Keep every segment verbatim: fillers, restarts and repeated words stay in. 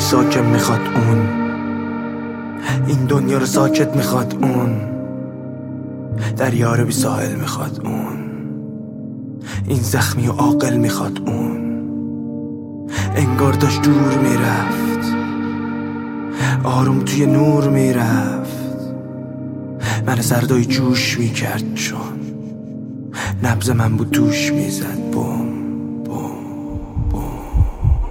ساکن میخواد اون، این دنیا رو ساکت میخواد اون، دریا رو بی ساحل میخواد اون، این زخمی و عاقل میخواد اون. انگار داشت دور میرفت، آروم توی نور میرفت، من سردای جوش میکرد چون نبض من بود توش میزد بوم بوم بوم.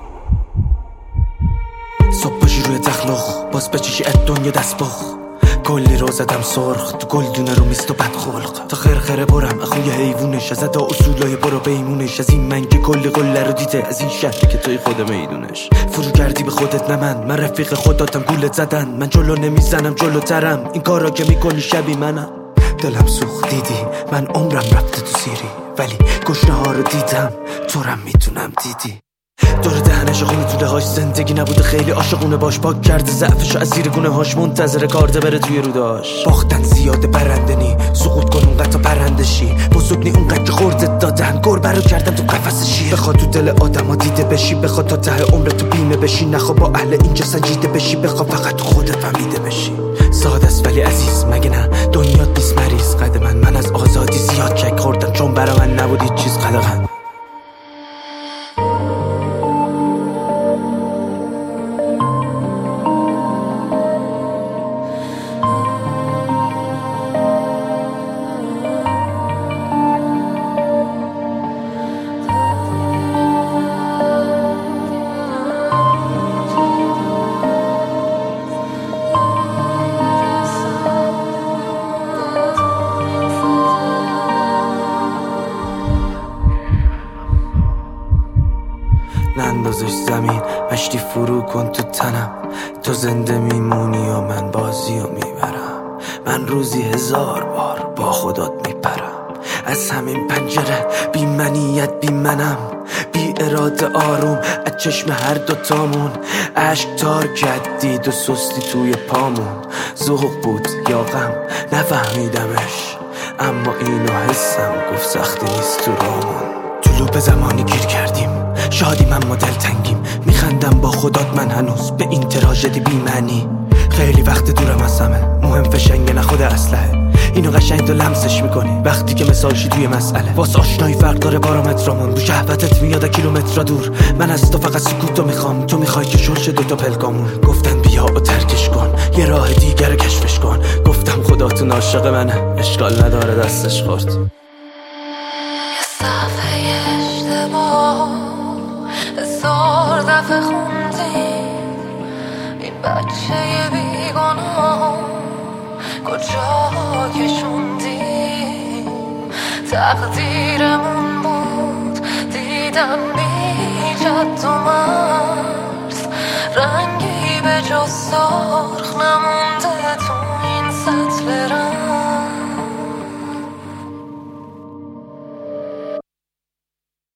صبح باشی روی تخلق باز بچشی اد دنیا دست بخ، کلی رو زدم سرخ تو گلدونه رو میست و بد خلق، تا خرخره برم اخوی حیوونش، از ادا اصولای برو بیمونش، از این من که کلی قله رو دیده، از این شهر که توی خود میدونش. فرو کردی به خودت نه من، من رفیق خوداتم گولت زدن، من جلو نمیزنم جلوترم، این کارا که میکنی شبی منم. دلم سوخت دیدی من عمرم رفته تو سیری، ولی گشنه ها رو دیدم تو رم میتونم دیدی. دور دهنش خونه توده هاش زندگی نبوده خیلی عاشقونه باش، پاک کرده ضعفشو از زیر گونه هاش، منتظر کارده بره توی روداش. باختن زیاده برندنی سقوط کن اونقدر تا پرندشی، بزرگنی اونقدر که خوردت دادن گربه رو کردن تو قفس شیر. بخواد تو دل آدم ها دیده بشی، بخواد تا ته عمرت تو بیمه بشی، نخوا با اهل اینجا سنجیده بشی، بخواد فقط تو خودت فهمیده بشی. ساده است ولی عزیز مگه نه دنیا نیست مریض قد من، من از آزادی زیاد چک خوردم چون برا من نبود هیچ چیز قلقن. نندازش زمین مشتی فرو کن تو تنم، تو زنده میمونی و من بازی رو میبرم. من روزی هزار بار با خودت میپرم، از همین پنجره بی منیت بی منم، بی اراده آروم از چشم هر دوتامون، عشق تار کردید و سستی توی پامون. ذوق بود یا غم نفهمیدمش، اما اینو حسم گفت سختی نیست تو رامون. تو لوپ زمانی گیر کردیم شادی من مدل تنگیم، میخندم با خودات من هنوز به این تراژدی بی معنی. خیلی وقت دورم از همه مهم فشنگ نه خود اسلحه، اینو قشنگ تو لمسش میکنی وقتی که مثالشی توی مسئله. واسه آشنایی فرق داره بارامترامون، رو شهوتت میاد کیلومترا دور، من از تو فقط سکوتو میخوام، تو میخوای که شرش دوتا پلکامون. گفتن بیا و ترکش کن یه راه دیگر کشفش کن، گفتم خداتون عاشق منه اشکال نداره دستش خورد. یه صفحه اشتباه هزار دفعه خوندیم، این بچه بیگناه کجا کشوندیم. تقدیرمون بود دیدم بی جد و مرز، رنگی به جز سرخ نمونده تو این سطل رنگ.